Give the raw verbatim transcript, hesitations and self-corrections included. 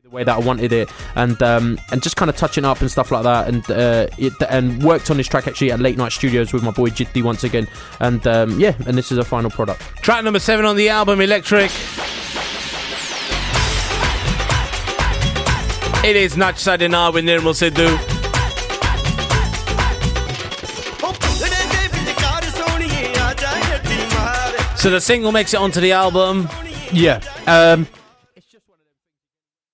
the way that I wanted it, and um, and just kind of touching up and stuff like that, and uh, it, and worked on this track actually at Late Night Studios with my boy Jiddi once again, and um, yeah, and this is a final product. Track number seven on the album, Electric. It is Nach Sadina with Nirmal Sidhu. So the single makes it onto the album. Yeah. Um,